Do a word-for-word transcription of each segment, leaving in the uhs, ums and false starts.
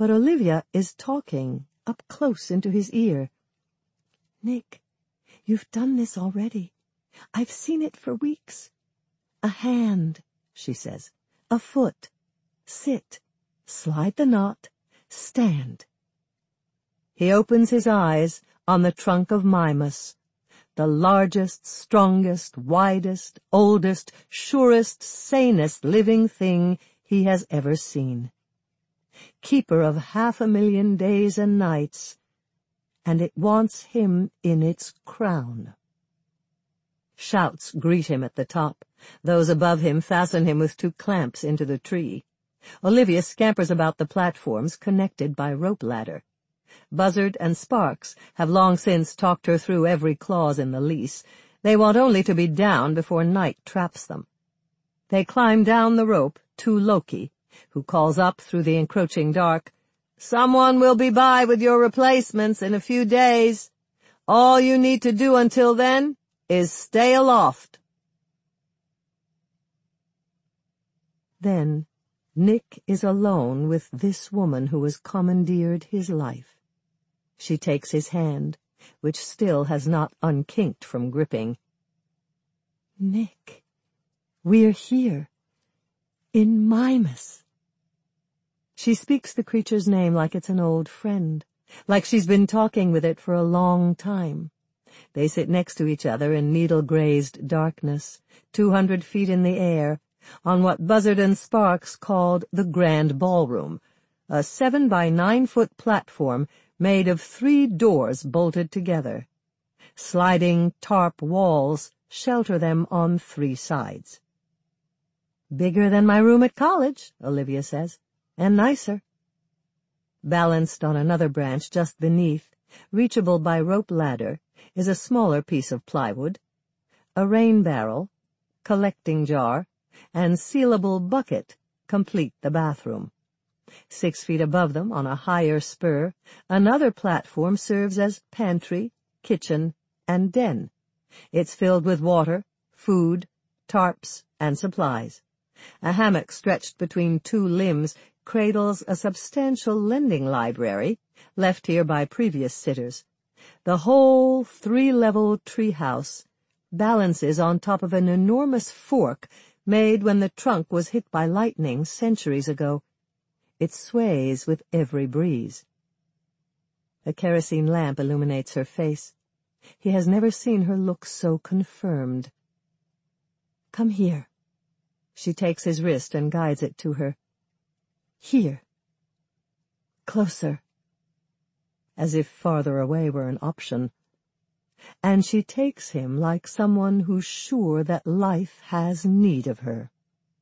but Olivia is talking up close into his ear. "Nick, you've done this already. I've seen it for weeks. A hand," she says. "A foot. Sit. Slide the knot. Stand." He opens his eyes on the trunk of Mimas, the largest, strongest, widest, oldest, surest, sanest living thing he has ever seen. Keeper of half a million days and nights, and it wants him in its crown. Shouts greet him at the top. Those above him fasten him with two clamps into the tree. Olivia scampers about the platforms connected by rope ladder. Buzzard and Sparks have long since talked her through every clause in the lease. They want only to be down before night traps them. They climb down the rope to Loki, who calls up through the encroaching dark, "Someone will be by with your replacements in a few days. All you need to do until then is stay aloft." Then Nick is alone with this woman who has commandeered his life. She takes his hand, which still has not unkinked from gripping. "Nick, we're here. In Mimas." She speaks the creature's name like it's an old friend, like she's been talking with it for a long time. They sit next to each other in needle-grazed darkness, two hundred feet in the air, on what Buzzard and Sparks called the Grand Ballroom, a seven by nine foot platform made of three doors bolted together. Sliding tarp walls shelter them on three sides. "Bigger than my room at college," Olivia says, "and nicer." Balanced on another branch just beneath, reachable by rope ladder, is a smaller piece of plywood. A rain barrel, collecting jar, and sealable bucket complete the bathroom. Six feet above them, on a higher spur, another platform serves as pantry, kitchen, and den. It's filled with water, food, tarps, and supplies. A hammock stretched between two limbs cradles a substantial lending library, left here by previous sitters. The whole three-level treehouse balances on top of an enormous fork made when the trunk was hit by lightning centuries ago. It sways with every breeze. A kerosene lamp illuminates her face. He has never seen her look so confirmed. "Come here." She takes his wrist and guides it to her. "Here. Closer." As if farther away were an option. And she takes him like someone who's sure that life has need of her.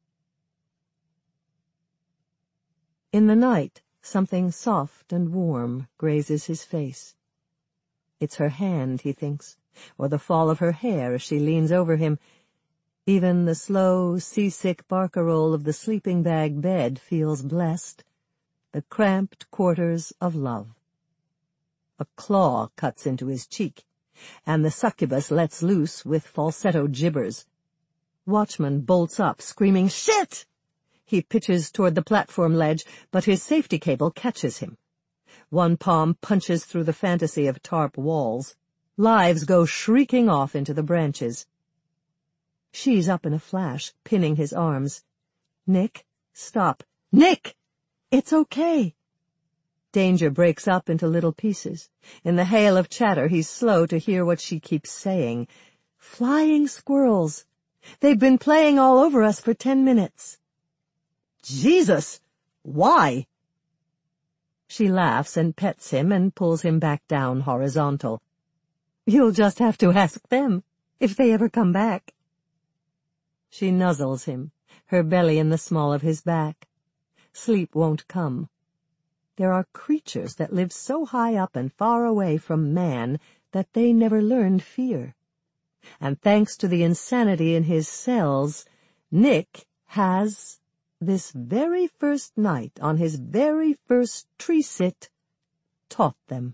In the night, something soft and warm grazes his face. It's her hand, he thinks, or the fall of her hair as she leans over him. Even the slow, seasick barcarolle of the sleeping bag bed feels blessed, the cramped quarters of love. A claw cuts into his cheek, and the succubus lets loose with falsetto gibbers. Watchman bolts up, screaming, "Shit!" He pitches toward the platform ledge, but his safety cable catches him. One palm punches through the fantasy of tarp walls. Lives go shrieking off into the branches. She's up in a flash, pinning his arms. "Nick, stop. Nick! It's okay." Danger breaks up into little pieces. In the hail of chatter, he's slow to hear what she keeps saying. "Flying squirrels. They've been playing all over us for ten minutes. "Jesus! Why?" She laughs and pets him and pulls him back down horizontal. "You'll just have to ask them, if they ever come back." She nuzzles him, her belly in the small of his back. Sleep won't come. There are creatures that live so high up and far away from man that they never learned fear. And thanks to the insanity in his cells, Nick has, this very first night on his very first tree-sit, taught them.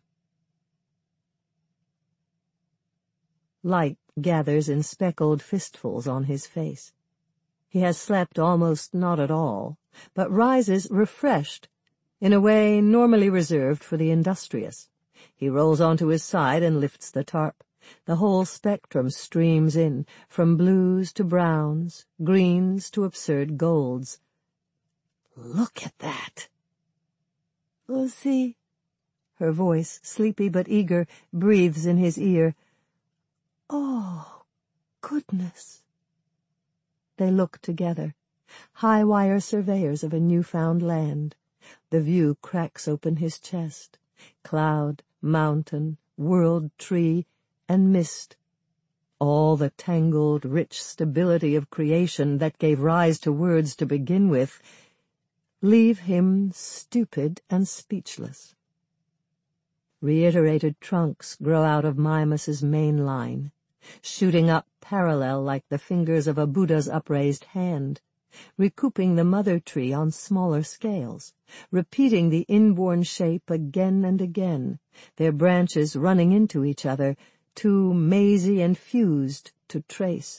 Light gathers in speckled fistfuls on his face. He has slept almost not at all, but rises refreshed, in a way normally reserved for the industrious. He rolls onto his side and lifts the tarp. The whole spectrum streams in, from blues to browns, greens to absurd golds. "Look at that!" "Lucy," her voice, sleepy but eager, breathes in his ear. "Oh, goodness." They look together, high-wire surveyors of a newfound land. The view cracks open his chest. Cloud, mountain, world tree, and mist. All the tangled, rich stability of creation that gave rise to words to begin with leave him stupid and speechless. Reiterated trunks grow out of Mimas's main line, shooting up parallel like the fingers of a Buddha's upraised hand, recouping the mother tree on smaller scales, repeating the inborn shape again and again, their branches running into each other, too mazy and fused to trace.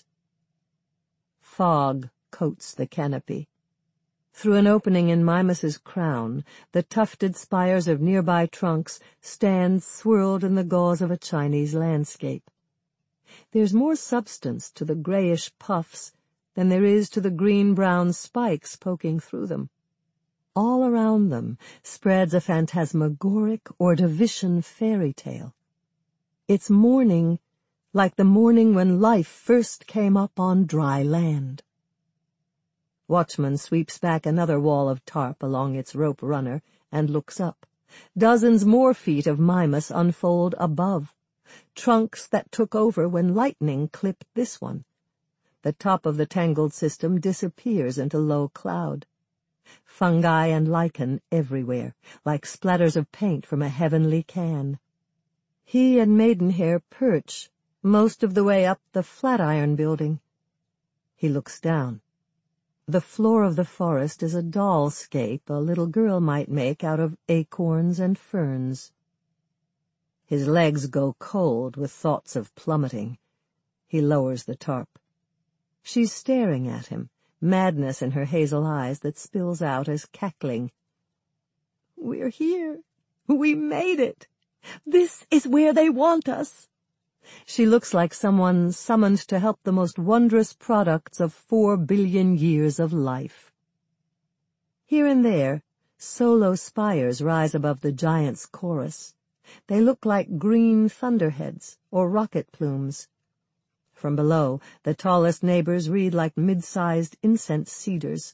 Fog coats the canopy. Through an opening in Mimas's crown, the tufted spires of nearby trunks stand swirled in the gauze of a Chinese landscape. There's more substance to the grayish puffs than there is to the green-brown spikes poking through them. All around them spreads a phantasmagoric Ordovician fairy tale. It's morning like the morning when life first came up on dry land. Watchman sweeps back another wall of tarp along its rope runner and looks up. Dozens more feet of Mimas unfold above, trunks that took over when lightning clipped this one. The top of the tangled system disappears into low cloud. Fungi and lichen everywhere, like splatters of paint from a heavenly can. He and Maidenhair perch most of the way up the Flatiron Building. He looks down. The floor of the forest is a dollscape a little girl might make out of acorns and ferns. His legs go cold with thoughts of plummeting. He lowers the tarp. She's staring at him, madness in her hazel eyes that spills out as cackling. "We're here. We made it. This is where they want us." She looks like someone summoned to help the most wondrous products of four billion years of life. Here and there, solo spires rise above the giant's chorus. They look like green thunderheads or rocket plumes. From below, the tallest neighbors read like mid-sized incense cedars.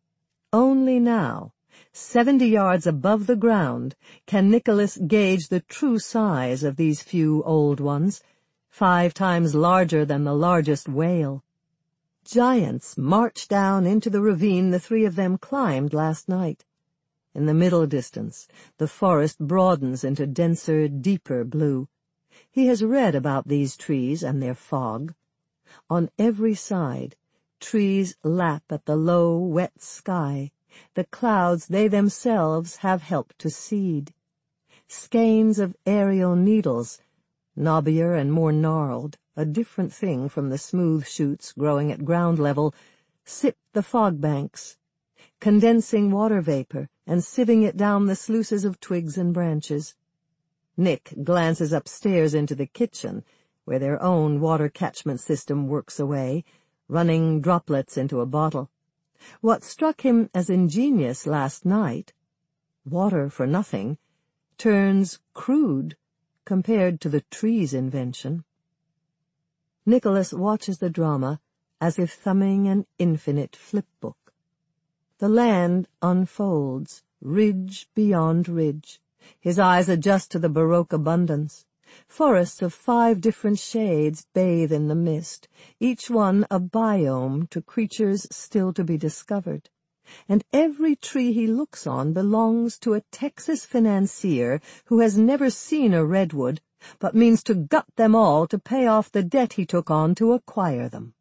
Only now, seventy yards above the ground, can Nicholas gauge the true size of these few old ones, five times larger than the largest whale. Giants march down into the ravine the three of them climbed last night. In the middle distance, the forest broadens into denser, deeper blue. He has read about these trees and their fog. On every side, trees lap at the low, wet sky, the clouds they themselves have helped to seed. Skeins of aerial needles, knobbier and more gnarled, a different thing from the smooth shoots growing at ground level, sip the fog banks, condensing water vapor and sieving it down the sluices of twigs and branches. Nick glances upstairs into the kitchen, where their own water catchment system works away, running droplets into a bottle. What struck him as ingenious last night, water for nothing, turns crude compared to the tree's invention. Nicholas watches the drama as if thumbing an infinite flipbook. The land unfolds, ridge beyond ridge. His eyes adjust to the Baroque abundance. Forests of five different shades bathe in the mist, each one a biome to creatures still to be discovered. And every tree he looks on belongs to a Texas financier who has never seen a redwood, but means to gut them all to pay off the debt he took on to acquire them.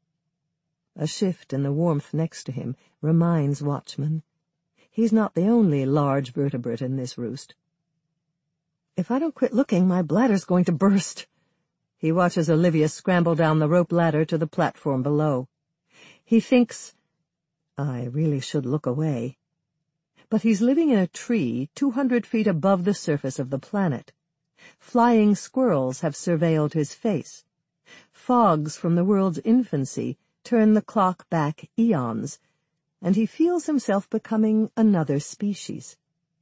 A shift in the warmth next to him reminds Watchman. He's not the only large vertebrate in this roost. If I don't quit looking, my bladder's going to burst. He watches Olivia scramble down the rope ladder to the platform below. He thinks, I really should look away. but he's living in a tree two hundred feet above the surface of the planet. Flying squirrels have surveilled his face. Fogs from the world's infancy turn the clock back eons, and he feels himself becoming another species.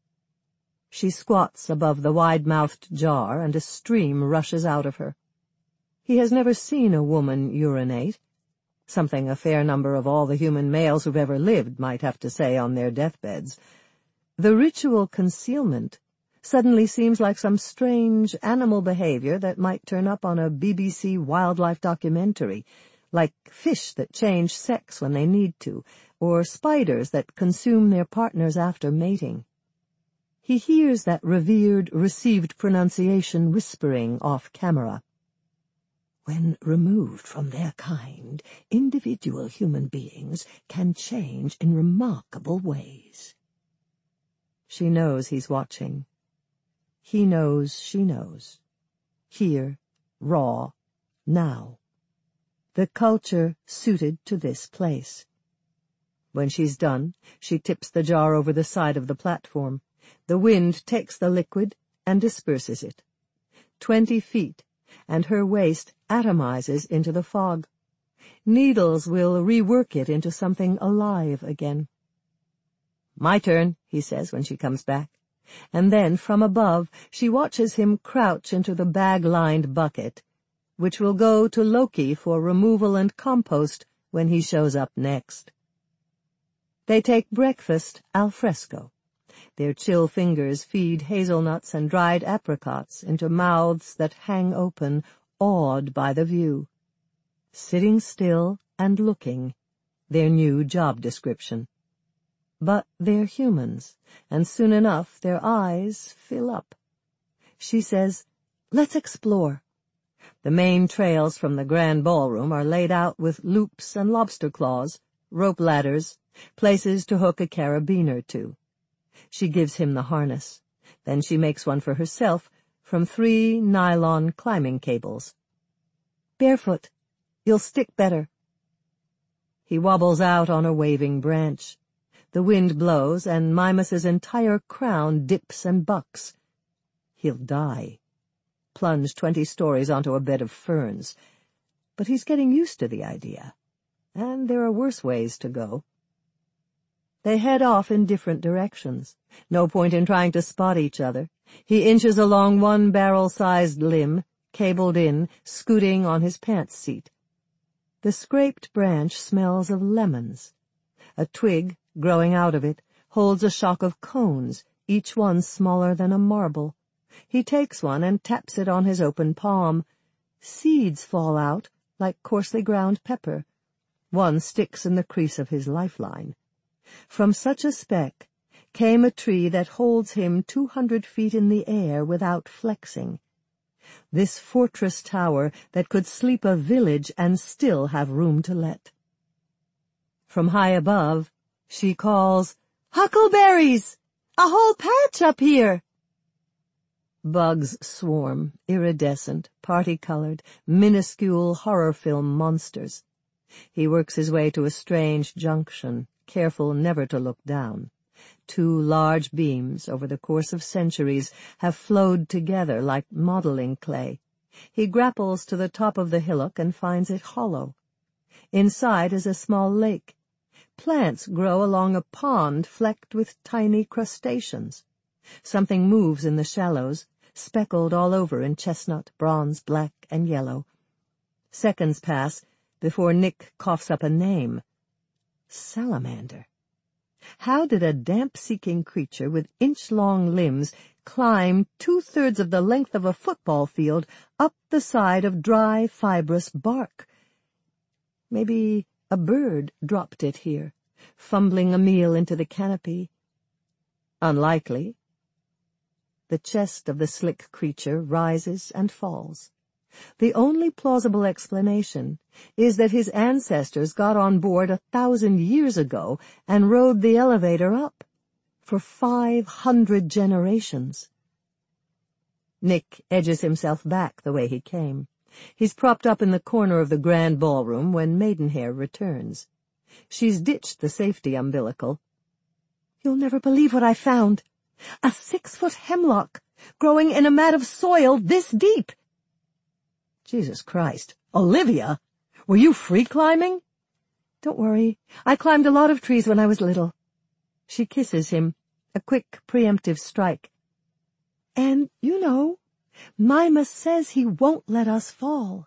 She squats above the wide-mouthed jar, and a stream rushes out of her. He has never seen a woman urinate, something a fair number of all the human males who've ever lived might have to say on their deathbeds. The ritual concealment suddenly seems like some strange animal behavior that might turn up on a B B C wildlife documentary, like fish that change sex when they need to, or spiders that consume their partners after mating. He hears that revered, received pronunciation whispering off camera. When removed from their kind, individual human beings can change in remarkable ways. She knows he's watching. He knows she knows. Here, raw, now. The culture suited to this place. When she's done, she tips the jar over the side of the platform. The wind takes the liquid and disperses it. Twenty feet, and her waste atomizes into the fog. Needles will rework it into something alive again. "My turn," he says when she comes back. And then, from above, she watches him crouch into the bag-lined bucket, which will go to Loki for removal and compost when he shows up next. They take breakfast al fresco. Their chill fingers feed hazelnuts and dried apricots into mouths that hang open, awed by the view. Sitting still and looking, their new job description. But they're humans, and soon enough their eyes fill up. She says, "Let's explore." The main trails from the grand ballroom are laid out with loops and lobster claws, rope ladders, places to hook a carabiner to. She gives him the harness. Then she makes one for herself from three nylon climbing cables. "Barefoot. You'll stick better." He wobbles out on a waving branch. The wind blows, and Mimas's entire crown dips and bucks. He'll die. Plunge twenty stories onto a bed of ferns. But he's getting used to the idea, and there are worse ways to go. They head off in different directions. No point in trying to spot each other. He inches along one barrel-sized limb, cabled in, scooting on his pants seat. The scraped branch smells of lemons. A twig, growing out of it, holds a shock of cones, each one smaller than a marble. He takes one and taps it on his open palm. Seeds fall out, like coarsely ground pepper. One sticks in the crease of his lifeline. From such a speck came a tree that holds him two hundred feet in the air without flexing. This fortress tower that could sleep a village and still have room to let. From high above, she calls, "Huckleberries! A whole patch up here!" Bugs swarm, iridescent, party-colored, minuscule horror film monsters. He works his way to a strange junction, careful never to look down. Two large beams, over the course of centuries, have flowed together like modeling clay. He grapples to the top of the hillock and finds it hollow. Inside is a small lake. Plants grow along a pond flecked with tiny crustaceans. Something moves in the shallows, speckled all over in chestnut, bronze, black, and yellow. Seconds pass before Nick coughs up a name. Salamander. How did a damp-seeking creature with inch-long limbs climb two-thirds of the length of a football field up the side of dry, fibrous bark? Maybe a bird dropped it here, fumbling a meal into the canopy. Unlikely. The chest of the slick creature rises and falls. The only plausible explanation is that his ancestors got on board a thousand years ago and rode the elevator up for five hundred generations. Nick edges himself back the way he came. He's propped up in the corner of the grand ballroom when Maidenhair returns. She's ditched the safety umbilical. You'll never believe what I found. A six-foot hemlock, growing in a mat of soil this deep. Jesus Christ. Olivia, were you free climbing? Don't worry. I climbed a lot of trees when I was little. She kisses him, a quick, preemptive strike. And, you know, Mimas says he won't let us fall.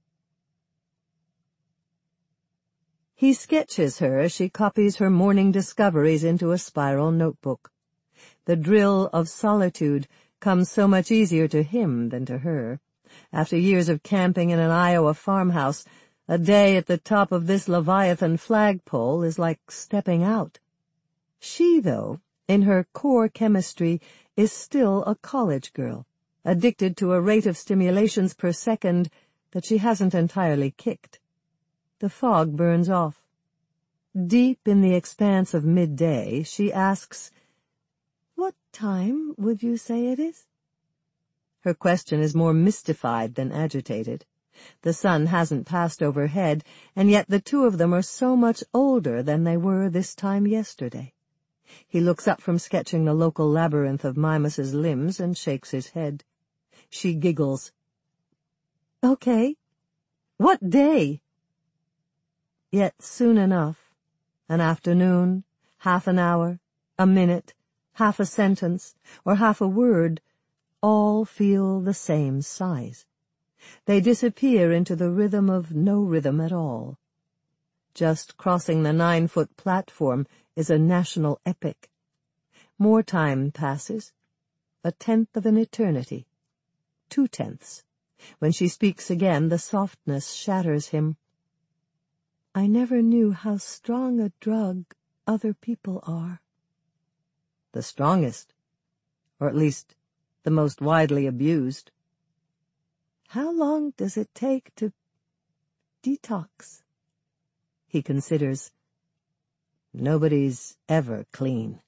He sketches her as she copies her morning discoveries into a spiral notebook. The drill of solitude comes so much easier to him than to her. After years of camping in an Iowa farmhouse, a day at the top of this Leviathan flagpole is like stepping out. She, though, in her core chemistry, is still a college girl, addicted to a rate of stimulations per second that she hasn't entirely kicked. The fog burns off. Deep in the expanse of midday, she asks, "What time would you say it is?" Her question is more mystified than agitated. The sun hasn't passed overhead, and yet the two of them are so much older than they were this time yesterday. He looks up from sketching the local labyrinth of Mimas's limbs and shakes his head. She giggles. "Okay. What day?" Yet soon enough, an afternoon, half an hour, a minute, half a sentence, or half a word, all feel the same size. They disappear into the rhythm of no rhythm at all. Just crossing the nine-foot platform is a national epic. More time passes, a tenth of an eternity, two tenths. When she speaks again, the softness shatters him. "I never knew how strong a drug other people are." The strongest, or at least the most widely abused. How long does it take to detox? He considers. Nobody's ever clean.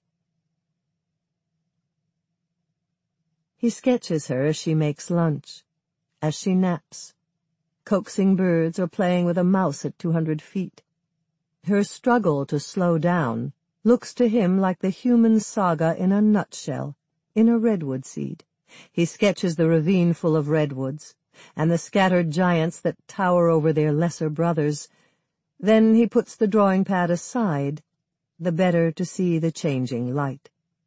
He sketches her as she makes lunch, as she naps, coaxing birds or playing with a mouse at two hundred feet. Her struggle to slow down looks to him like the human saga in a nutshell, in a redwood seed. He sketches the ravine full of redwoods, and the scattered giants that tower over their lesser brothers. Then he puts the drawing pad aside, the better to see the changing light.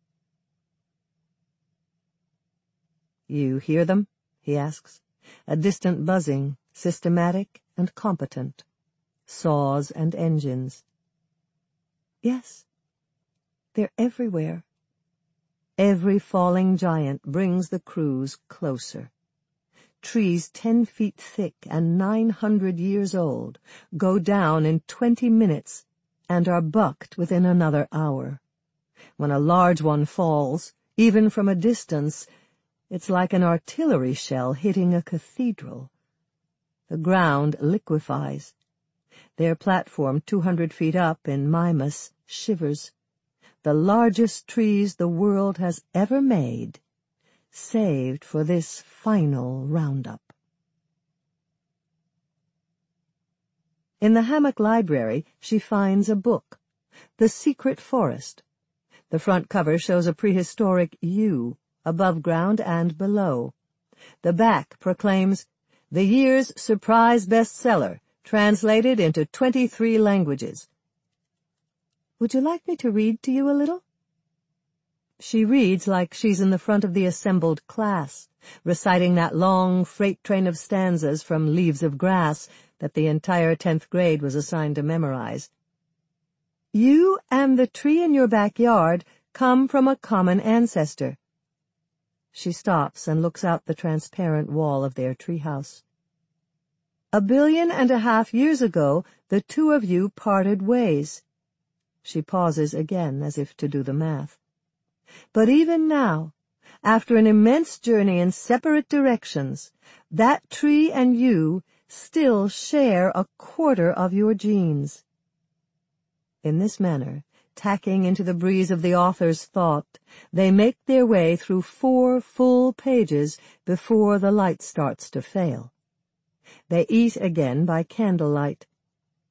"You hear them?" he asks. A distant buzzing, systematic and competent. Saws and engines. "Yes. They're everywhere." Every falling giant brings the crews closer. Trees ten feet thick and nine hundred years old go down in twenty minutes and are bucked within another hour. When a large one falls, even from a distance, it's like an artillery shell hitting a cathedral. The ground liquefies. Their platform two hundred feet up in Mimas shivers. The largest trees the world has ever made, saved for this final roundup. In the hammock library, she finds a book, The Secret Forest. The front cover shows a prehistoric U, above ground and below. The back proclaims, "The year's surprise bestseller, translated into twenty-three languages." "Would you like me to read to you a little?" She reads like she's in the front of the assembled class, reciting that long freight train of stanzas from Leaves of Grass that the entire tenth grade was assigned to memorize. "You and the tree in your backyard come from a common ancestor." She stops and looks out the transparent wall of their treehouse. "A billion and a half years ago, the two of you parted ways." She pauses again as if to do the math. "But even now, after an immense journey in separate directions, that tree and you still share a quarter of your genes." In this manner, tacking into the breeze of the author's thought, they make their way through four full pages before the light starts to fail. They eat again by candlelight.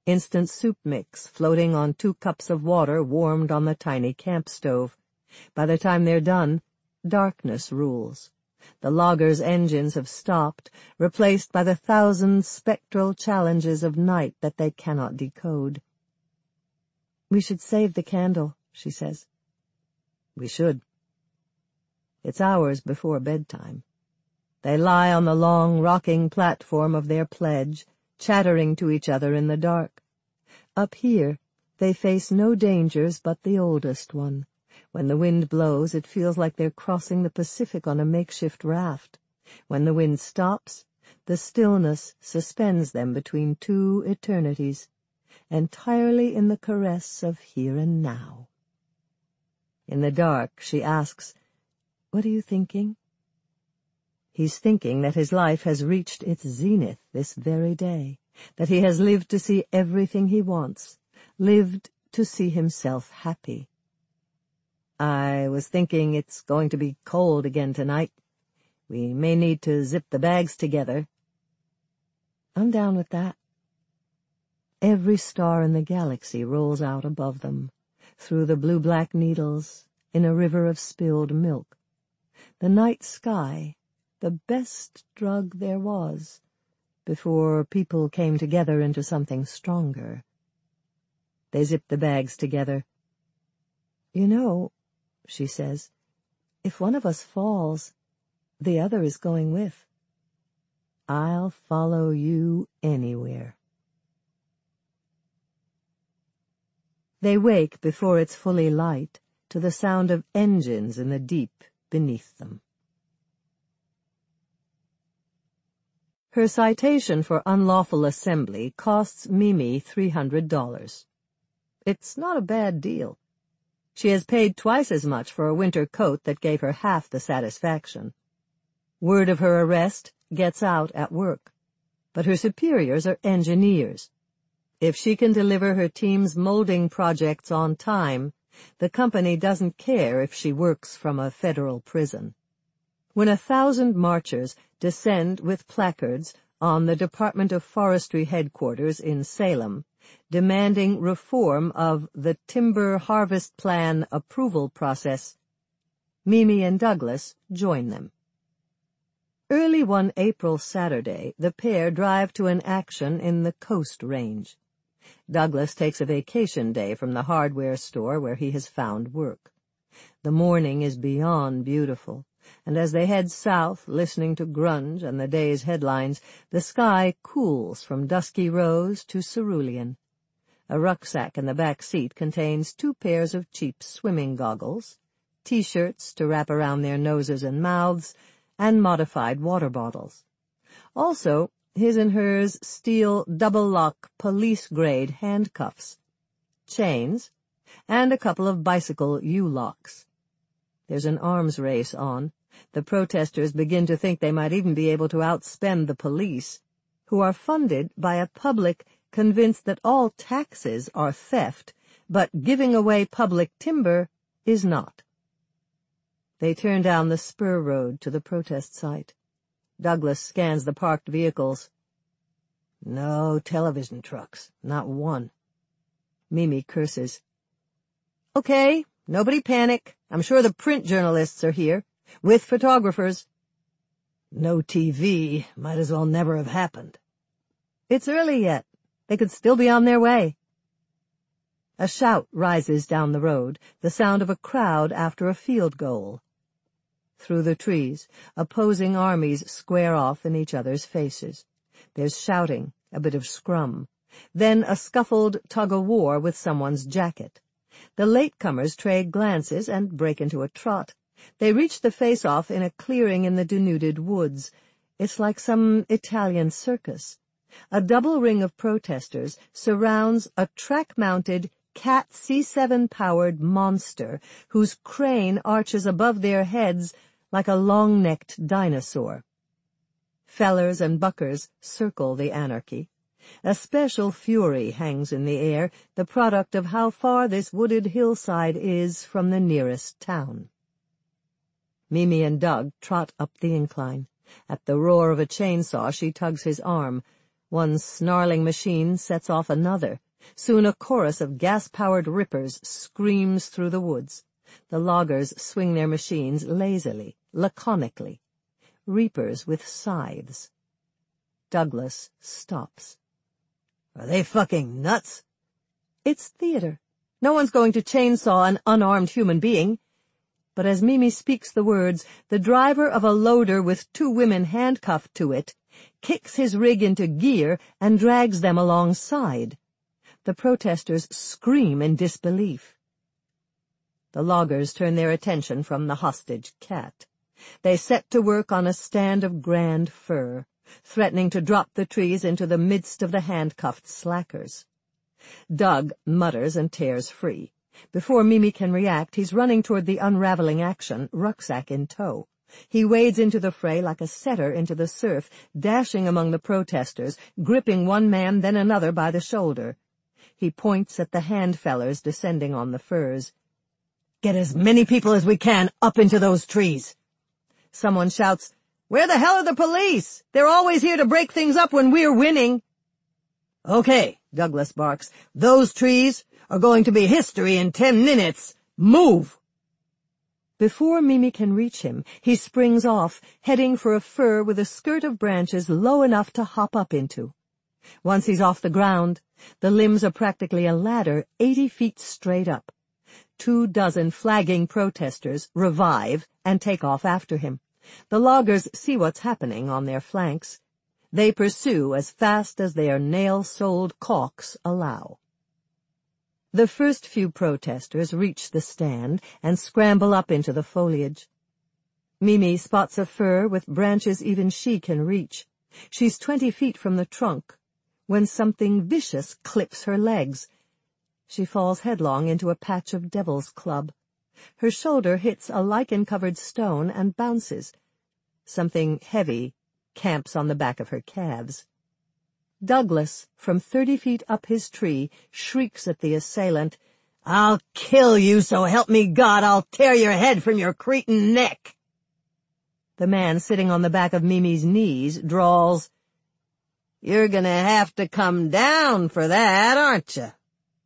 instant soup mix floating on two cups of water warmed on the tiny camp stove. By the time they're done, darkness rules. The loggers' engines have stopped, replaced by the thousand spectral challenges of night that they cannot decode. "We should save the candle," she says. "We should." It's hours before bedtime. They lie on the long, rocking platform of their pledge, chattering to each other in the dark. Up here, they face no dangers but the oldest one. When the wind blows, it feels like they're crossing the Pacific on a makeshift raft. When the wind stops, the stillness suspends them between two eternities, entirely in the caress of here and now. In the dark, she asks, "What are you thinking?" He's thinking that his life has reached its zenith this very day, that he has lived to see everything he wants, lived to see himself happy. "I was thinking it's going to be cold again tonight. We may need to zip the bags together." "I'm down with that." Every star in the galaxy rolls out above them, through the blue-black needles, in a river of spilled milk. The night sky, the best drug there was, before people came together into something stronger. They zip the bags together. "You know," she says, "if one of us falls, the other is going with. I'll follow you anywhere." They wake before it's fully light to the sound of engines in the deep beneath them. Her citation for unlawful assembly costs Mimi three hundred dollars. It's not a bad deal. She has paid twice as much for a winter coat that gave her half the satisfaction. Word of her arrest gets out at work, but her superiors are engineers. If she can deliver her team's molding projects on time, the company doesn't care if she works from a federal prison. When a thousand marchers descend with placards on the Department of Forestry headquarters in Salem, demanding reform of the Timber Harvest Plan approval process, Mimi and Douglas join them. Early one April Saturday, the pair drive to an action in the Coast Range. Douglas takes a vacation day from the hardware store where he has found work. The morning is beyond beautiful, and as they head south, listening to grunge and the day's headlines, the sky cools from dusky rose to cerulean. A rucksack in the back seat contains two pairs of cheap swimming goggles, T-shirts to wrap around their noses and mouths, and modified water bottles. Also, his and hers steel double-lock police-grade handcuffs, chains, and a couple of bicycle U-locks. There's an arms race on. The protesters begin to think they might even be able to outspend the police, who are funded by a public convinced that all taxes are theft, but giving away public timber is not. They turn down the spur road to the protest site. Douglas scans the parked vehicles. No television trucks, not one. Mimi curses. "Okay, nobody panic. I'm sure the print journalists are here, with photographers." "No T V, might as well never have happened." "It's early yet. They could still be on their way." A shout rises down the road, the sound of a crowd after a field goal. Through the trees, opposing armies square off in each other's faces. There's shouting, a bit of scrum, then a scuffled tug-of-war with someone's jacket. The latecomers trade glances and break into a trot. They reach the face-off in a clearing in the denuded woods. It's like some Italian circus. A double ring of protesters surrounds a track-mounted Cat C seven-powered monster whose crane arches above their heads like a long-necked dinosaur. Fellers and buckers circle the anarchy. A special fury hangs in the air, the product of how far this wooded hillside is from the nearest town. Mimi and Doug trot up the incline. At the roar of a chainsaw, she tugs his arm. One snarling machine sets off another. Soon a chorus of gas-powered rippers screams through the woods. The loggers swing their machines lazily, laconically. Reapers with scythes. Douglas stops. Are they fucking nuts? It's theater. No one's going to chainsaw an unarmed human being. But as Mimi speaks the words, the driver of a loader with two women handcuffed to it kicks his rig into gear and drags them alongside. The protesters scream in disbelief. The loggers turn their attention from the hostage cat. They set to work on a stand of grand fir, threatening to drop the trees into the midst of the handcuffed slackers. Doug mutters and tears free. Before Mimi can react, he's running toward the unraveling action, rucksack in tow. He wades into the fray like a setter into the surf, dashing among the protesters, gripping one man then another by the shoulder. He points at the handfellers descending on the firs. Get as many people as we can up into those trees. Someone shouts, Where the hell are the police? They're always here to break things up when we're winning. Okay, Douglas barks. Those trees are going to be history in ten minutes. Move! Before Mimi can reach him, he springs off, heading for a fir with a skirt of branches low enough to hop up into. Once he's off the ground, the limbs are practically a ladder eighty feet straight up. Two dozen flagging protesters revive and take off after him. The loggers see what's happening on their flanks. They pursue as fast as their nail-soled caulks allow. The first few protesters reach the stand and scramble up into the foliage. Mimi spots a fir with branches even she can reach. She's twenty feet from the trunk when something vicious clips her legs. She falls headlong into a patch of devil's club. Her shoulder hits a lichen-covered stone and bounces. Something heavy camps on the back of her calves. Douglas, from thirty feet up his tree, shrieks at the assailant, I'll kill you, so help me God, I'll tear your head from your cretin neck. The man sitting on the back of Mimi's knees drawls, You're gonna have to come down for that, aren't you?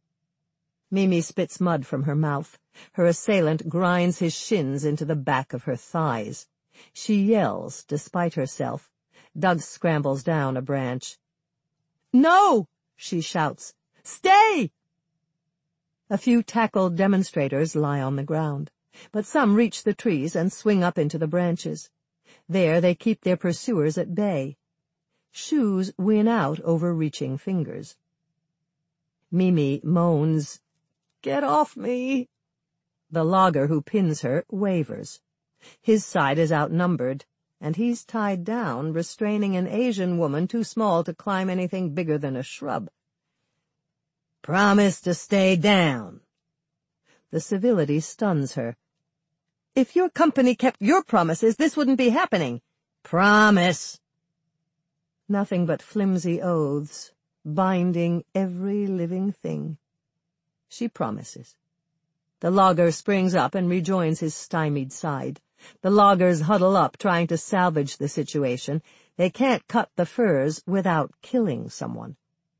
Mimi spits mud from her mouth. Her assailant grinds his shins into the back of her thighs. She yells, despite herself. Doug scrambles down a branch. No! She shouts. Stay! A few tackled demonstrators lie on the ground, but some reach the trees and swing up into the branches. There they keep their pursuers at bay. Shoes win out over reaching fingers. Mimi moans, Get off me! The logger who pins her wavers. His side is outnumbered, and he's tied down, restraining an Asian woman too small to climb anything bigger than a shrub. Promise to stay down. The civility stuns her. If your company kept your promises, this wouldn't be happening. Promise. Nothing but flimsy oaths, binding every living thing. She promises. The logger springs up and rejoins his stymied side. The loggers huddle up, trying to salvage the situation. They can't cut the firs without killing someone.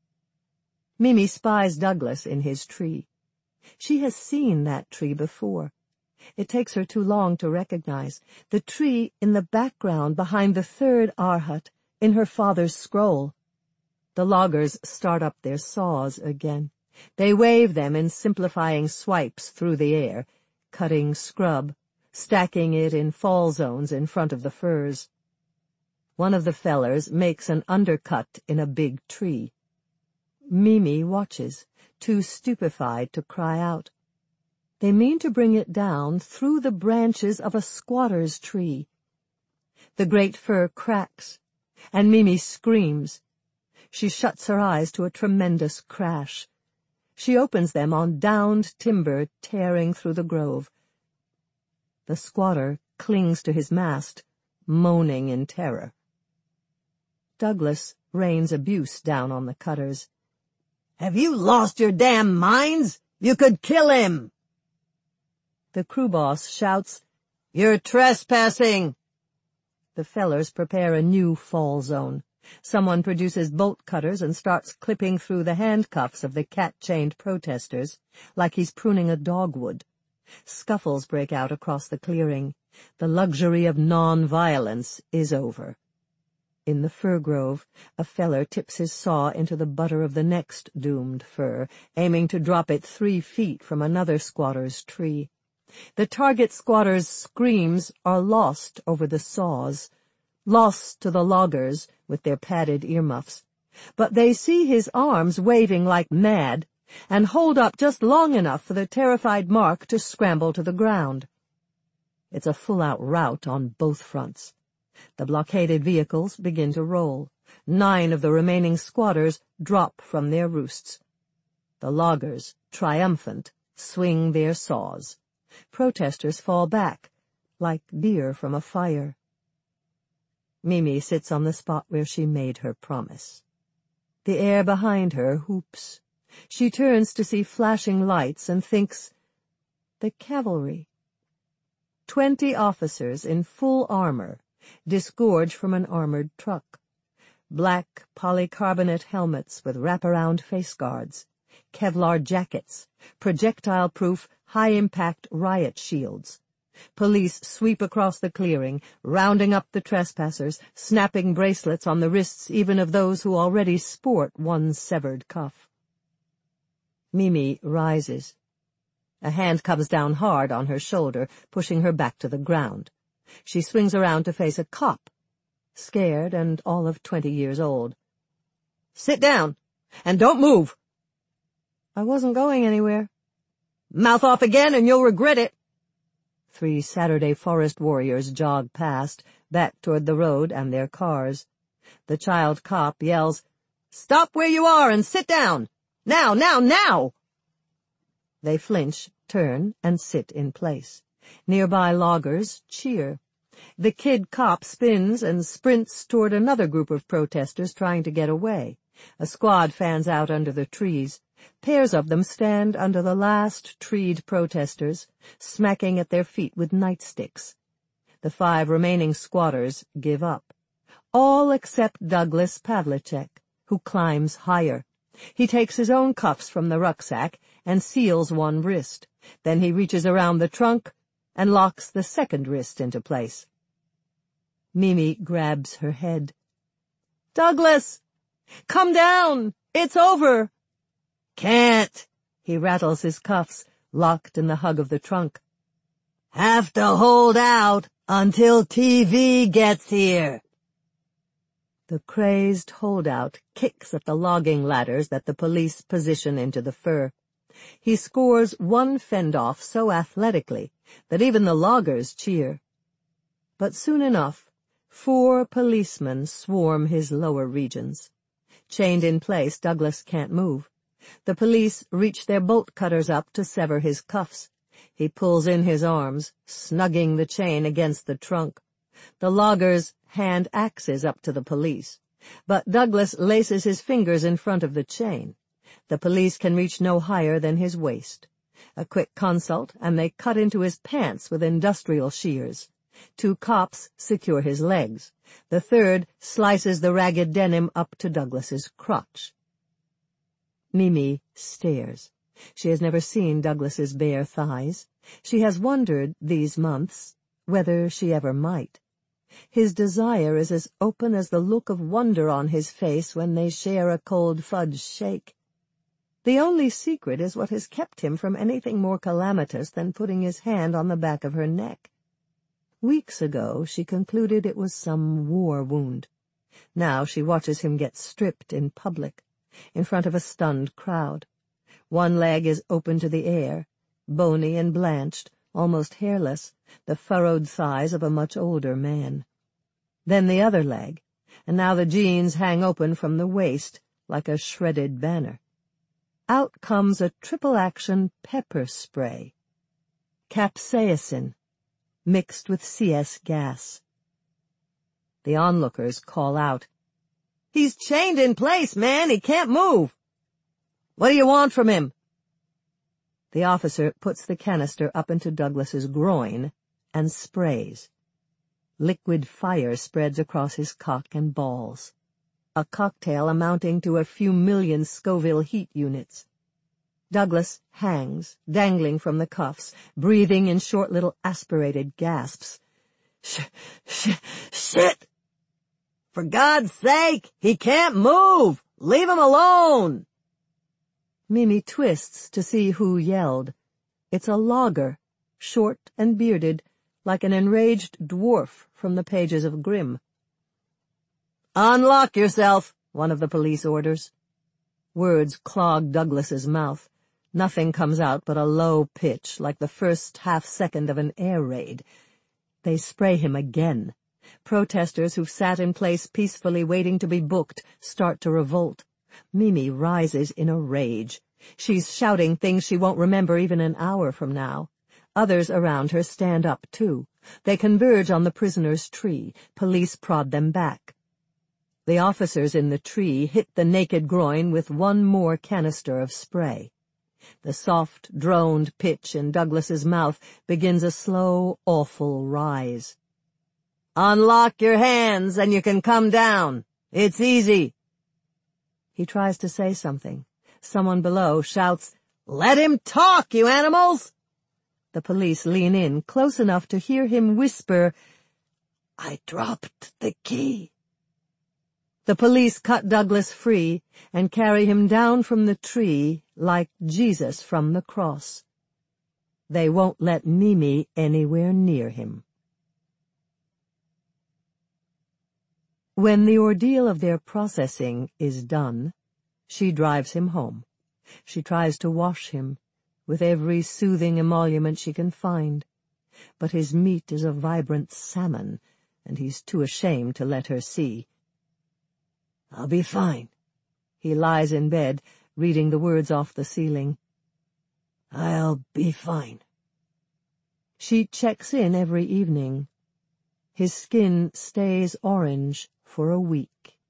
Mimi spies Douglas in his tree. She has seen that tree before. It takes her too long to recognize. The tree in the background behind the third Arhat, in her father's scroll. The loggers start up their saws again. They wave them in simplifying swipes through the air, cutting scrub, stacking it in fall zones in front of the firs. One of the fellers makes an undercut in a big tree. Mimi watches, too stupefied to cry out. They mean to bring it down through the branches of a squatter's tree. The great fir cracks, and Mimi screams. She shuts her eyes to a tremendous crash. She opens them on downed timber tearing through the grove. The squatter clings to his mast, moaning in terror. Douglas rains abuse down on the cutters. Have you lost your damn minds? You could kill him! The crew boss shouts, You're trespassing! The fellers prepare a new fall zone. Someone produces bolt cutters and starts clipping through the handcuffs of the cat-chained protesters, like he's pruning a dogwood. Scuffles break out across the clearing. The luxury of non-violence is over. In the fir grove, a feller tips his saw into the butter of the next doomed fir, aiming to drop it three feet from another squatter's tree. The target squatter's screams are lost over the saws, lost to the loggers with their padded earmuffs, but they see his arms waving like mad and hold up just long enough for the terrified Mark to scramble to the ground. It's a full-out rout on both fronts. The blockaded vehicles begin to roll. Nine of the remaining squatters drop from their roosts. The loggers, triumphant, swing their saws. Protesters fall back, like deer from a fire. Mimi sits on the spot where she made her promise. The air behind her hoops. She turns to see flashing lights and thinks, the cavalry. Twenty officers in full armor disgorge from an armored truck. Black polycarbonate helmets with wraparound face guards, Kevlar jackets, projectile-proof, high-impact riot shields. Police sweep across the clearing, rounding up the trespassers, snapping bracelets on the wrists even of those who already sport one severed cuff. Mimi rises. A hand comes down hard on her shoulder, pushing her back to the ground. She swings around to face a cop, scared and all of twenty years old. "Sit down, and don't move." "I wasn't going anywhere." "Mouth off again and you'll regret it." Three Saturday forest warriors jog past, back toward the road and their cars. The child cop yells, "Stop where you are and sit down! Now, now, now!" They flinch, turn, and sit in place. Nearby loggers cheer. The kid cop spins and sprints toward another group of protesters trying to get away. A squad fans out under the trees. Pairs of them stand under the last treed protesters, smacking at their feet with nightsticks. The five remaining squatters give up. All except Douglas Pavlicek, who climbs higher. He takes his own cuffs from the rucksack and seals one wrist. Then he reaches around the trunk and locks the second wrist into place. Mimi grabs her head. "Douglas! Come down! It's over!" "Can't!" He rattles his cuffs, locked in the hug of the trunk. "Have to hold out until T V gets here." The crazed holdout kicks at the logging ladders that the police position into the fir. He scores one fend-off so athletically that even the loggers cheer. But soon enough, four policemen swarm his lower regions. Chained in place, Douglas can't move. The police reach their bolt cutters up to sever his cuffs. He pulls in his arms, snugging the chain against the trunk. The loggers hand axes up to the police, but Douglas laces his fingers in front of the chain. The police can reach no higher than his waist. A quick consult, and they cut into his pants with industrial shears. Two cops secure his legs. The third slices the ragged denim up to Douglas's crotch. Mimi stares. She has never seen Douglas's bare thighs. She has wondered, these months, whether she ever might. His desire is as open as the look of wonder on his face when they share a cold fudge shake. The only secret is what has kept him from anything more calamitous than putting his hand on the back of her neck. Weeks ago she concluded it was some war wound. Now she watches him get stripped in public, in front of a stunned crowd. One leg is open to the air, bony and blanched, almost hairless, the furrowed thighs of a much older man. Then the other leg, and now the jeans hang open from the waist like a shredded banner. Out comes a triple-action pepper spray. Capsaicin, mixed with C S gas. The onlookers call out, "He's chained in place, man! He can't move! What do you want from him?" The officer puts the canister up into Douglas's groin and sprays. Liquid fire spreads across his cock and balls. a cocktail amounting to a few million Scoville heat units. Douglas hangs, dangling from the cuffs, breathing in short little aspirated gasps. Sh, sh, shit! For God's sake, he can't move! Leave him alone! Mimi twists to see who yelled. It's a logger, short and bearded, like an enraged dwarf from the pages of Grimm. "Unlock yourself," one of the police orders. Words clog Douglas's mouth. Nothing comes out but a low pitch, like the first half-second of an air raid. They spray him again. Protesters who've sat in place peacefully waiting to be booked start to revolt. Mimi rises in a rage. She's shouting things she won't remember even an hour from now. Others around her stand up, too. They converge on the prisoner's tree. Police prod them back. The officers in the tree hit the naked groin with one more canister of spray. The soft, droned pitch in Douglas's mouth begins a slow, awful rise. "Unlock your hands and you can come down. It's easy." He tries to say something. Someone below shouts, "Let him talk, you animals!" The police lean in close enough to hear him whisper, "I dropped the key." The police cut Douglas free and carry him down from the tree like Jesus from the cross. They won't let Mimi anywhere near him. When the ordeal of their processing is done, she drives him home. She tries to wash him with every soothing emolument she can find, but his meat is a vibrant salmon, and he's too ashamed to let her see. "I'll be fine." He lies in bed, reading the words off the ceiling. "I'll be fine." She checks in every evening. His skin stays orange for a week.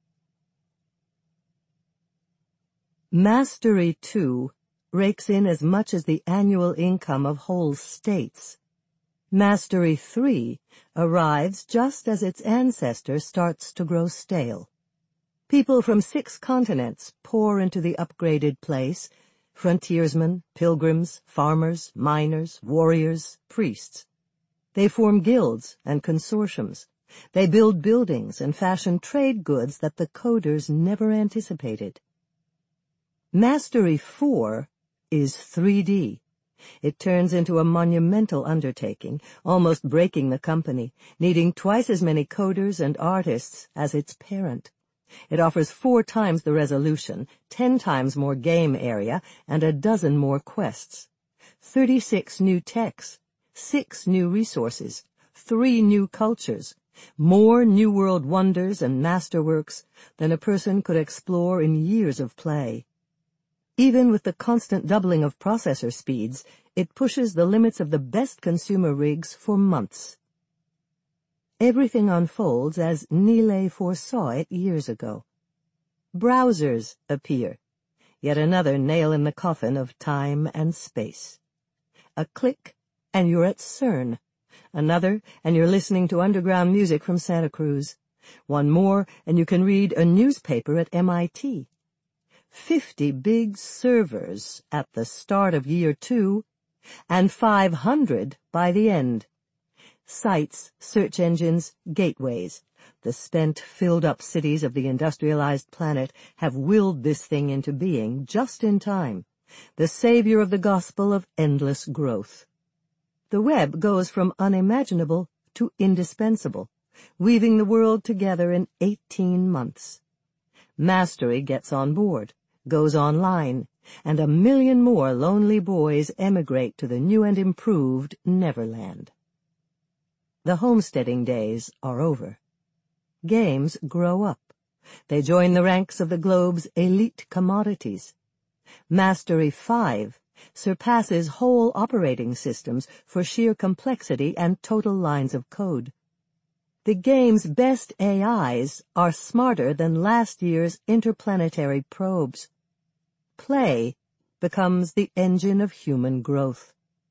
Mastery two rakes in as much as the annual income of whole states. Mastery three arrives just as its ancestor starts to grow stale. People from six continents pour into the upgraded place, frontiersmen, pilgrims, farmers, miners, warriors, priests. They form guilds and consortiums. They build buildings and fashion trade goods that the coders never anticipated. Mastery four is three D. It turns into a monumental undertaking, almost breaking the company, needing twice as many coders and artists as its parent. It offers four times the resolution, ten times more game area, and a dozen more quests. Thirty-six new techs, six new resources, three new cultures, more New World wonders and masterworks than a person could explore in years of play. Even with the constant doubling of processor speeds, it pushes the limits of the best consumer rigs for months. Everything unfolds as Nile foresaw it years ago. Browsers appear, yet another nail in the coffin of time and space. A click, and you're at CERN. Another, and you're listening to underground music from Santa Cruz. One more, and you can read a newspaper at M I T. Fifty big servers at the start of year two, and five hundred by the end. Sites, search engines, gateways. The spent, filled-up cities of the industrialized planet have willed this thing into being just in time, the savior of the gospel of endless growth. The web goes from unimaginable to indispensable, weaving the world together in eighteen months. Mastery gets on board, goes online, and a million more lonely boys emigrate to the new and improved Neverland. The homesteading days are over. Games grow up. They join the ranks of the globe's elite commodities. Mastery five surpasses whole operating systems for sheer complexity and total lines of code. The game's best A Is are smarter than last year's interplanetary probes. Play becomes the engine of human growth.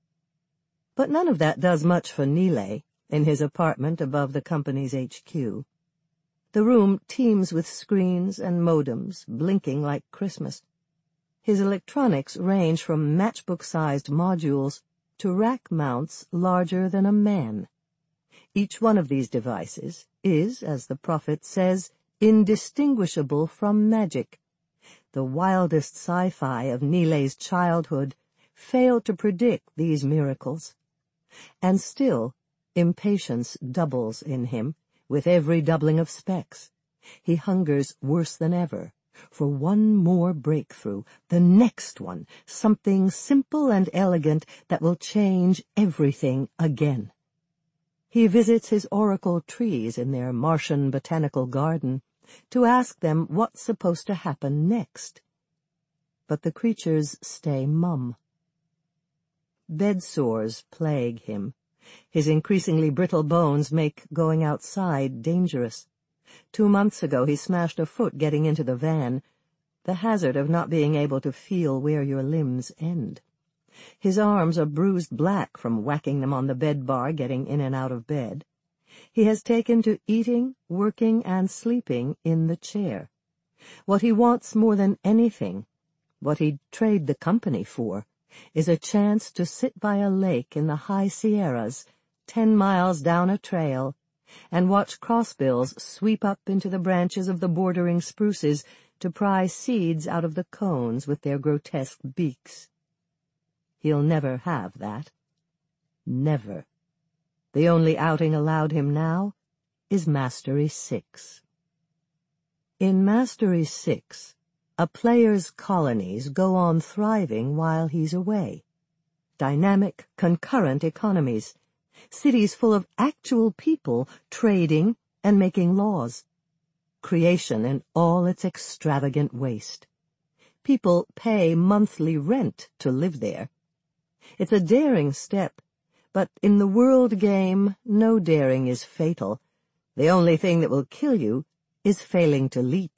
But none of that does much for Nile in his apartment above the company's H Q. The room teems with screens and modems, blinking like Christmas. His electronics range from matchbook-sized modules to rack mounts larger than a man. Each one of these devices is, as the prophet says, indistinguishable from magic. The wildest sci-fi of Nile's childhood failed to predict these miracles. And still, impatience doubles in him with every doubling of specs. He hungers worse than ever for one more breakthrough, the next one, something simple and elegant that will change everything again. He visits his oracle trees in their Martian botanical garden to ask them what's supposed to happen next. But the creatures stay mum. Bed sores plague him. His increasingly brittle bones make going outside dangerous. Two months ago he smashed a foot getting into the van, the hazard of not being able to feel where your limbs end. His arms are bruised black from whacking them on the bed bar getting in and out of bed. He has taken to eating, working, and sleeping in the chair. What he wants more than anything, what he'd trade the company for, is a chance to sit by a lake in the high Sierras, ten miles down a trail, and watch crossbills sweep up into the branches of the bordering spruces to pry seeds out of the cones with their grotesque beaks. He'll never have that. Never. The only outing allowed him now is Mastery Six. In Mastery Six, a player's colonies go on thriving while he's away. Dynamic, concurrent economies. Cities full of actual people trading and making laws. Creation in all its extravagant waste. People pay monthly rent to live there. It's a daring step, but in the world game, no daring is fatal. The only thing that will kill you is failing to leap.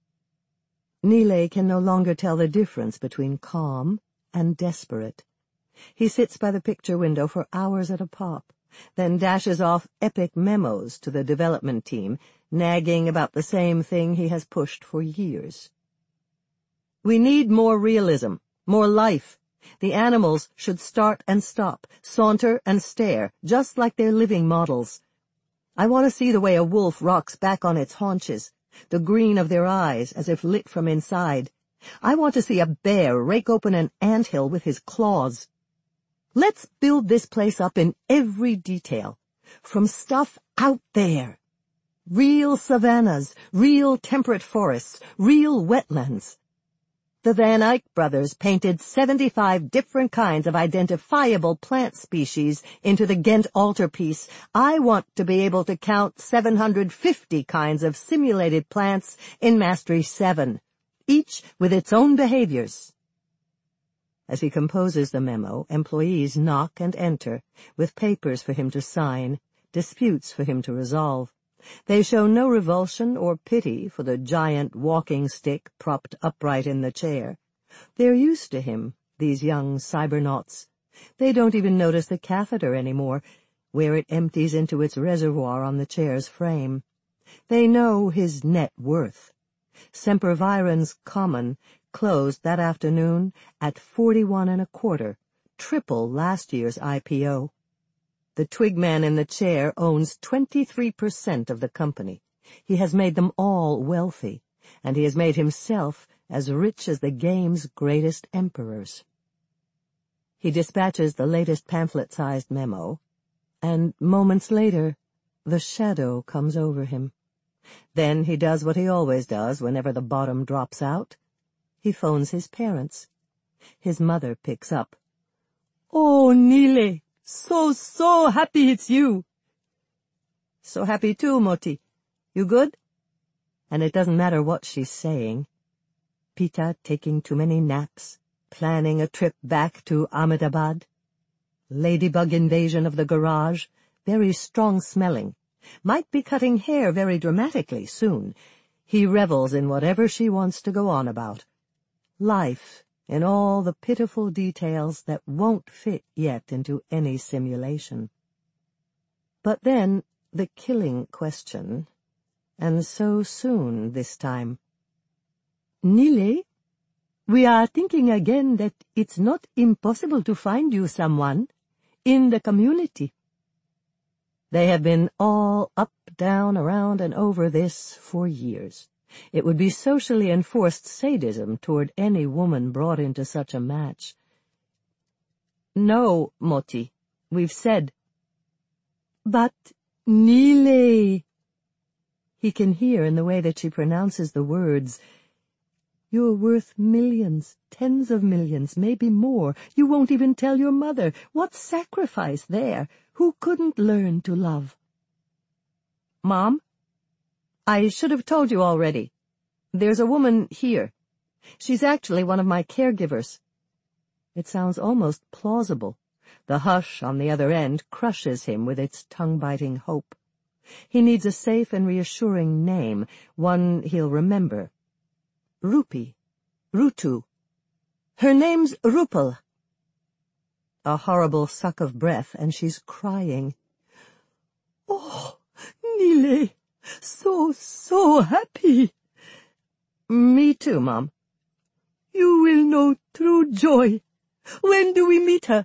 Nile can no longer tell the difference between calm and desperate. He sits by the picture window for hours at a pop, then dashes off epic memos to the development team, nagging about the same thing he has pushed for years. We need more realism, more life. The animals should start and stop, saunter and stare, just like their living models. I want to see the way a wolf rocks back on its haunches, the green of their eyes as if lit from inside. I want to see a bear rake open an anthill with his claws. Let's build this place up in every detail, from stuff out there. Real savannas, real temperate forests, real wetlands. The Van Eyck brothers painted seventy-five different kinds of identifiable plant species into the Ghent altarpiece. I want to be able to count seven hundred fifty kinds of simulated plants in Mastery seven, each with its own behaviors. As he composes the memo, employees knock and enter, with papers for him to sign, disputes for him to resolve. They show no revulsion or pity for the giant walking stick propped upright in the chair. They're used to him, these young cybernauts. They don't even notice the catheter anymore, where it empties into its reservoir on the chair's frame. They know his net worth. Sempervirens Common closed that afternoon at forty-one and a quarter, triple last year's I P O. The twigman in the chair owns twenty-three percent of the company. He has made them all wealthy, and he has made himself as rich as the game's greatest emperors. He dispatches the latest pamphlet-sized memo, and moments later, the shadow comes over him. Then he does what he always does whenever the bottom drops out. He phones his parents. His mother picks up. "Oh, Nile! So, so happy it's you." "So happy too, Moti. You good?" And it doesn't matter what she's saying. Pita taking too many naps, planning a trip back to Ahmedabad. Ladybug invasion of the garage, very strong-smelling. Might be cutting hair very dramatically soon. He revels in whatever she wants to go on about. Life in all the pitiful details that won't fit yet into any simulation. But then the killing question, and so soon this time. Nile, we are thinking again that it's not impossible to find you someone in the community. They have been all up, down, around, and over this for years. It would be socially enforced sadism toward any woman brought into such a match. No, Moti, we've said. But, Nile. He can hear in the way that she pronounces the words. You're worth millions, tens of millions, maybe more. You won't even tell your mother. What sacrifice there? Who couldn't learn to love? Mom, I should have told you already. There's a woman here. She's actually one of my caregivers. It sounds almost plausible. The hush on the other end crushes him with its tongue-biting hope. He needs a safe and reassuring name, one he'll remember. Rupi. Rutu. Her name's Rupal. A horrible suck of breath, and she's crying. Oh, Nile, so, so happy. Me too, Mom. You will know true joy. When do we meet her?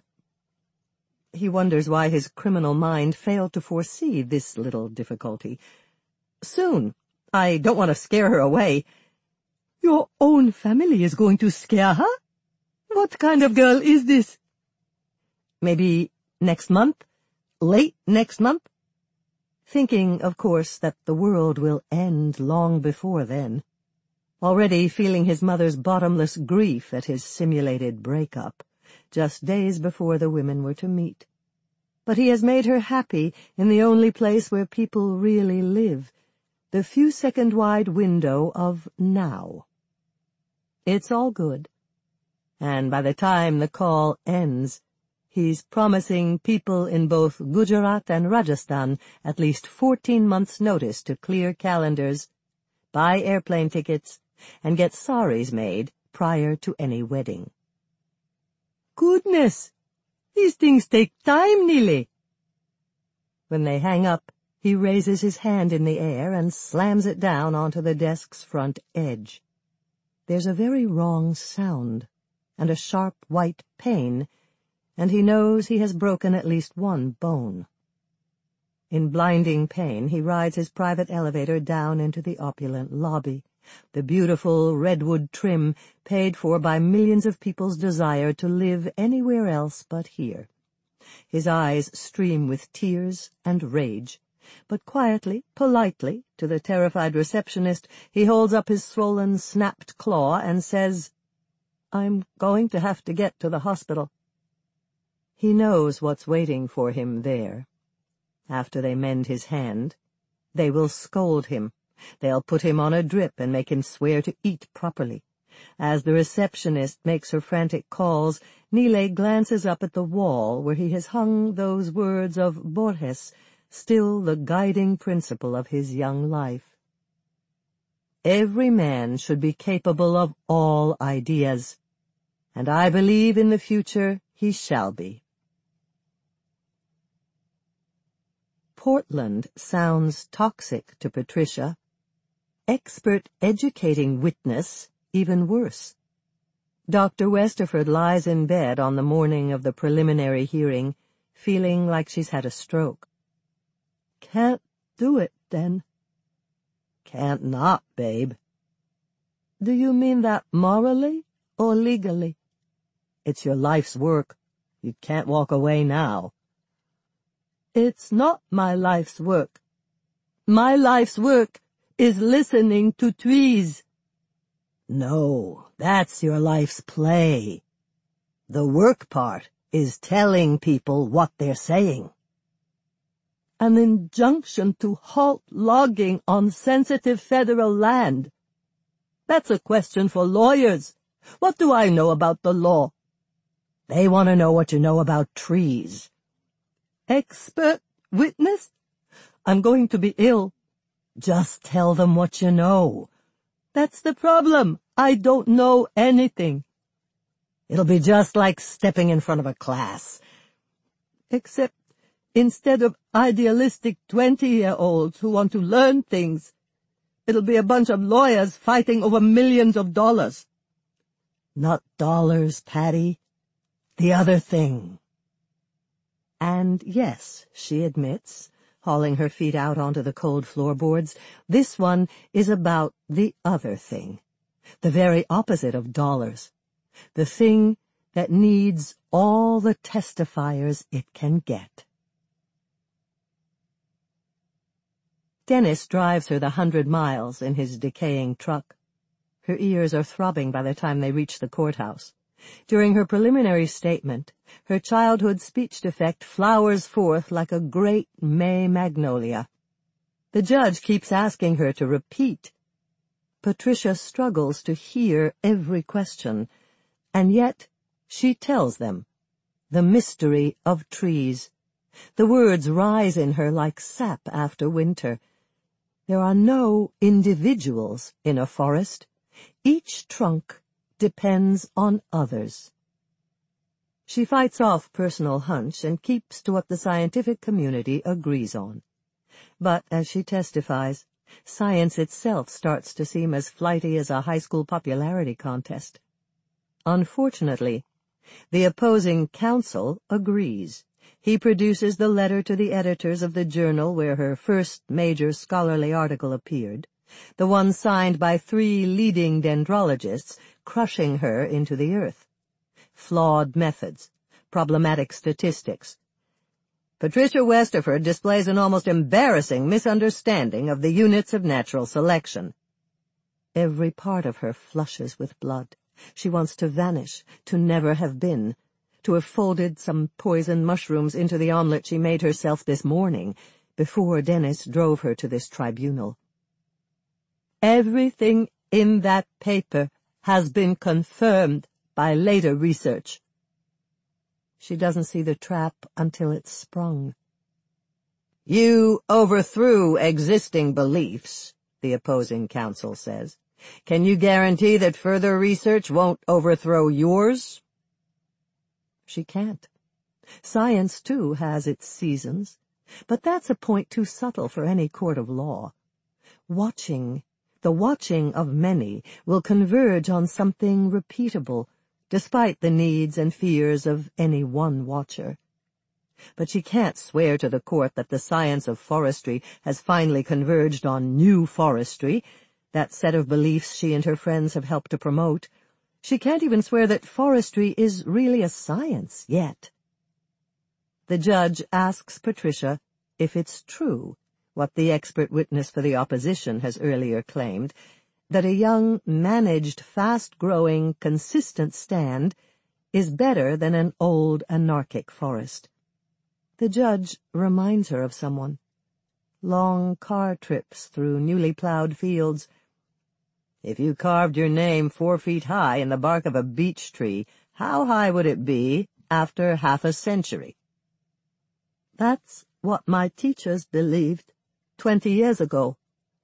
He wonders why his criminal mind failed to foresee this little difficulty. Soon. I don't want to scare her away. Your own family is going to scare her? What kind of girl is this? Maybe next month? Late next month? Thinking, of course, that the world will end long before then. Already feeling his mother's bottomless grief at his simulated breakup, just days before the women were to meet. But he has made her happy in the only place where people really live, the few-second-wide window of now. It's all good. And by the time the call ends, he's promising people in both Gujarat and Rajasthan at least fourteen months' notice to clear calendars, buy airplane tickets, and get saris made prior to any wedding. Goodness! These things take time, Nile. When they hang up, he raises his hand in the air and slams it down onto the desk's front edge. There's a very wrong sound, and a sharp white pain, and he knows he has broken at least one bone. In blinding pain, he rides his private elevator down into the opulent lobby, the beautiful redwood trim paid for by millions of people's desire to live anywhere else but here. His eyes stream with tears and rage, but quietly, politely, to the terrified receptionist, he holds up his swollen, snapped claw and says, I'm going to have to get to the hospital. He knows what's waiting for him there. After they mend his hand, they will scold him. They'll put him on a drip and make him swear to eat properly. As the receptionist makes her frantic calls, Nile glances up at the wall where he has hung those words of Borges, still the guiding principle of his young life. Every man should be capable of all ideas, and I believe in the future he shall be. Portland sounds toxic to Patricia. Expert educating witness, even worse. Doctor Westerford lies in bed on the morning of the preliminary hearing, feeling like she's had a stroke. Can't do it, then. Can't not, babe. Do you mean that morally or legally? It's your life's work. You can't walk away now. It's not my life's work. My life's work is listening to trees. No, that's your life's play. The work part is telling people what they're saying. An injunction to halt logging on sensitive federal land. That's a question for lawyers. What do I know about the law? They want to know what you know about trees. Expert witness? I'm going to be ill. Just tell them what you know. That's the problem. I don't know anything. It'll be just like stepping in front of a class. Except instead of idealistic twenty-year-olds who want to learn things, It'll be a bunch of lawyers fighting over millions of dollars." "Not dollars, Patty. The other thing." And yes, she admits, hauling her feet out onto the cold floorboards, this one is about the other thing, the very opposite of dollars, the thing that needs all the testifiers it can get. Dennis drives her the hundred miles in his decaying truck. Her ears are throbbing by the time they reach the courthouse. During her preliminary statement, her childhood speech defect flowers forth like a great May magnolia. The judge keeps asking her to repeat. Patricia struggles to hear every question, and yet she tells them. The mystery of trees. The words rise in her like sap after winter. There are no individuals in a forest. Each trunk depends on others. She fights off personal hunch and keeps to what the scientific community agrees on. But, as she testifies, science itself starts to seem as flighty as a high school popularity contest. Unfortunately, the opposing counsel agrees. He produces the letter to the editors of the journal where her first major scholarly article appeared, the one signed by three leading dendrologists, crushing her into the earth. Flawed methods, problematic statistics. Patricia Westerford displays an almost embarrassing misunderstanding of the units of natural selection. Every part of her flushes with blood. She wants to vanish, to never have been, to have folded some poison mushrooms into the omelet she made herself this morning, before Dennis drove her to this tribunal. Everything in that paper has been confirmed by later research. She doesn't see the trap until it's sprung. "You overthrew existing beliefs," the opposing counsel says. "Can you guarantee that further research won't overthrow yours?" She can't. Science, too, has its seasons, but that's a point too subtle for any court of law. Watching, the watching of many, will converge on something repeatable, despite the needs and fears of any one watcher. But she can't swear to the court that the science of forestry has finally converged on new forestry, that set of beliefs she and her friends have helped to promote. She can't even swear that forestry is really a science yet. The judge asks Patricia if it's true, what the expert witness for the opposition has earlier claimed, that a young, managed, fast-growing, consistent stand is better than an old, anarchic forest. The judge reminds her of someone. Long car trips through newly plowed fields. If you carved your name four feet high in the bark of a beech tree, how high would it be after half a century? That's what my teachers believed twenty years ago.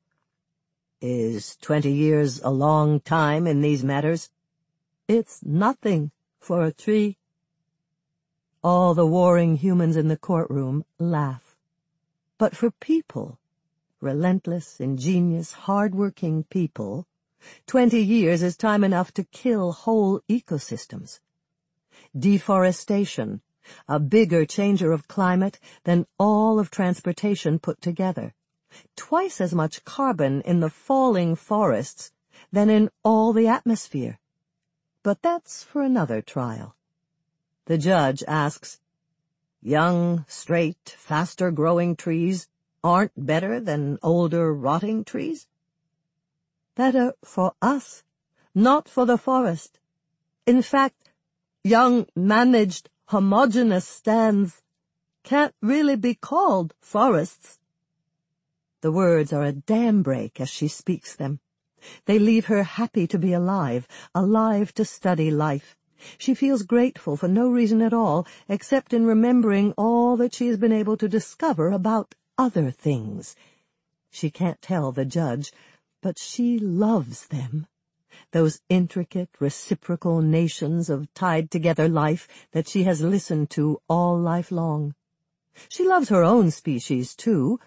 Is twenty years a long time in these matters? It's nothing for a tree. All the warring humans in the courtroom laugh. But for people, relentless, ingenious, hard-working people, twenty years is time enough to kill whole ecosystems. Deforestation, a bigger changer of climate than all of transportation put together. Twice as much carbon in the falling forests than in all the atmosphere. But that's for another trial. The judge asks, young, straight, faster-growing trees aren't better than older, rotting trees? Better for us, not for the forest. In fact, young, managed, homogeneous stands can't really be called forests. The words are a dam break as she speaks them. They leave her happy to be alive, alive to study life. She feels grateful for no reason at all, except in remembering all that she has been able to discover about other things. She can't tell the judge, but she loves them. Those intricate, reciprocal nations of tied-together life that she has listened to all life long. She loves her own species, too,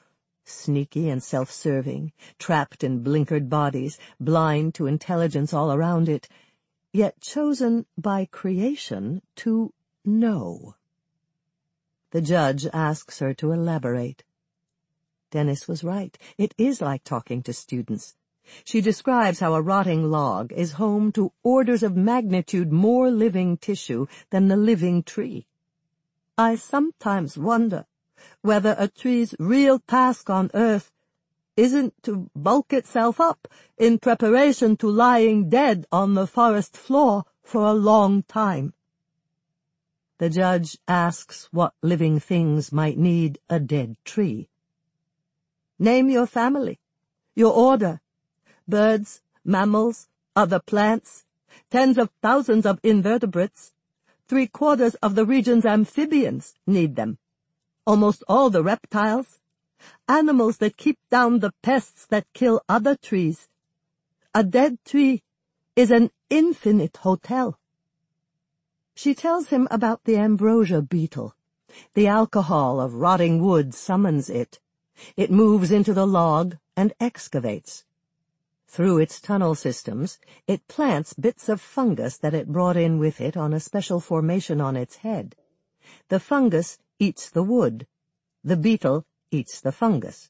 sneaky and self-serving, trapped in blinkered bodies, blind to intelligence all around it, yet chosen by creation to know. The judge asks her to elaborate. Dennis was right. It is like talking to students. She describes how a rotting log is home to orders of magnitude more living tissue than the living tree. I sometimes wonder whether a tree's real task on earth isn't to bulk itself up in preparation to lying dead on the forest floor for a long time. The judge asks what living things might need a dead tree. Name your family, your order, birds, mammals, other plants, tens of thousands of invertebrates. Three-quarters of the region's amphibians need them. Almost all the reptiles, animals that keep down the pests that kill other trees. A dead tree is an infinite hotel. She tells him about the ambrosia beetle. The alcohol of rotting wood summons it. It moves into the log and excavates. Through its tunnel systems, it plants bits of fungus that it brought in with it on a special formation on its head. The fungus eats the wood. The beetle eats the fungus.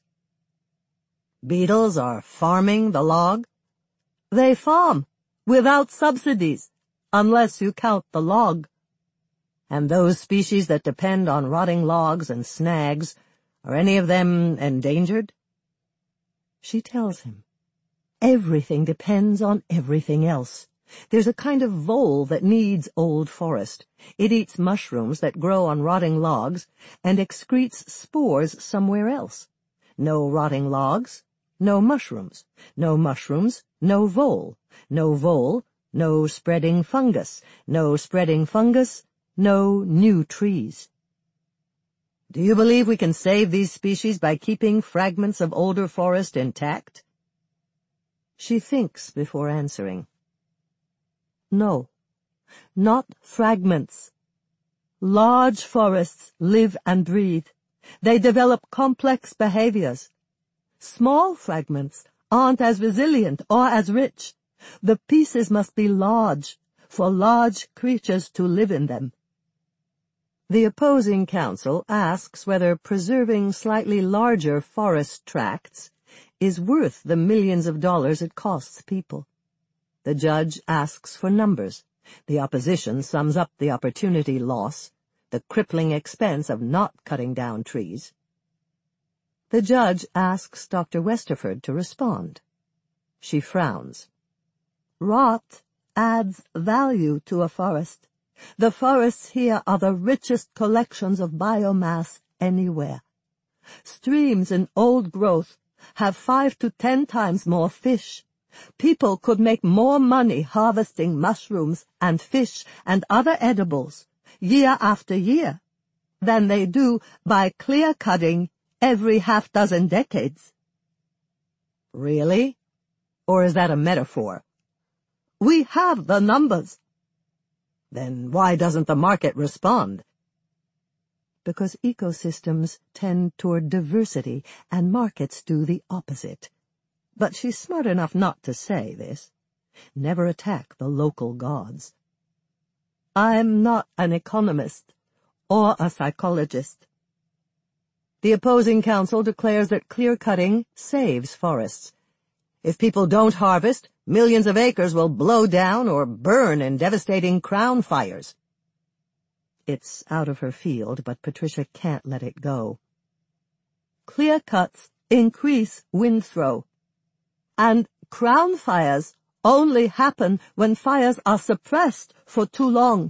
Beetles are farming the log? They farm, without subsidies, unless you count the log. And those species that depend on rotting logs and snags, are any of them endangered? She tells him. Everything depends on everything else. There's a kind of vole that needs old forest. It eats mushrooms that grow on rotting logs and excretes spores somewhere else. No rotting logs, no mushrooms. No mushrooms, no vole. No vole, no spreading fungus. No spreading fungus, no new trees. Do you believe we can save these species by keeping fragments of older forest intact? She thinks before answering. No, not fragments. Large forests live and breathe. They develop complex behaviors. Small fragments aren't as resilient or as rich. The pieces must be large for large creatures to live in them. The opposing counsel asks whether preserving slightly larger forest tracts is worth the millions of dollars it costs people. The judge asks for numbers. The opposition sums up the opportunity loss, the crippling expense of not cutting down trees. The judge asks Doctor Westerford to respond. She frowns. Rot adds value to a forest. The forests here are the richest collections of biomass anywhere. Streams in old growth have five to ten times more fish. People could make more money harvesting mushrooms and fish and other edibles year after year than they do by clear-cutting every half-dozen decades. Really? Or is that a metaphor? We have the numbers. Then why doesn't the market respond? Because ecosystems tend toward diversity and markets do the opposite. But she's smart enough not to say this. Never attack the local gods. I'm not an economist or a psychologist. The opposing counsel declares that clear-cutting saves forests. If people don't harvest, millions of acres will blow down or burn in devastating crown fires. It's out of her field, but Patricia can't let it go. Clear cuts increase wind throw, and crown fires only happen when fires are suppressed for too long.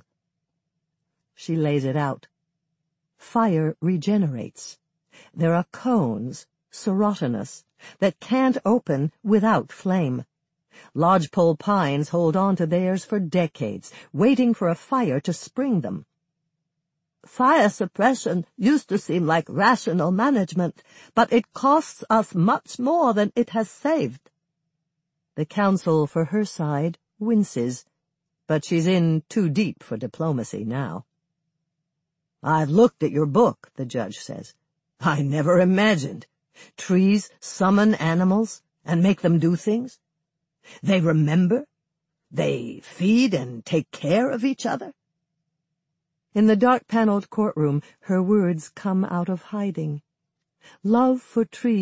She lays it out. Fire regenerates. There are cones, serotinous, that can't open without flame. Lodgepole pines hold on to theirs for decades, waiting for a fire to spring them. Fire suppression used to seem like rational management, but it costs us much more than it has saved. The counsel for her side winces, but she's in too deep for diplomacy now. I've looked at your book, the judge says. I never imagined. Trees summon animals and make them do things. They remember. They feed and take care of each other. In the dark-paneled courtroom, her words come out of hiding. Love for trees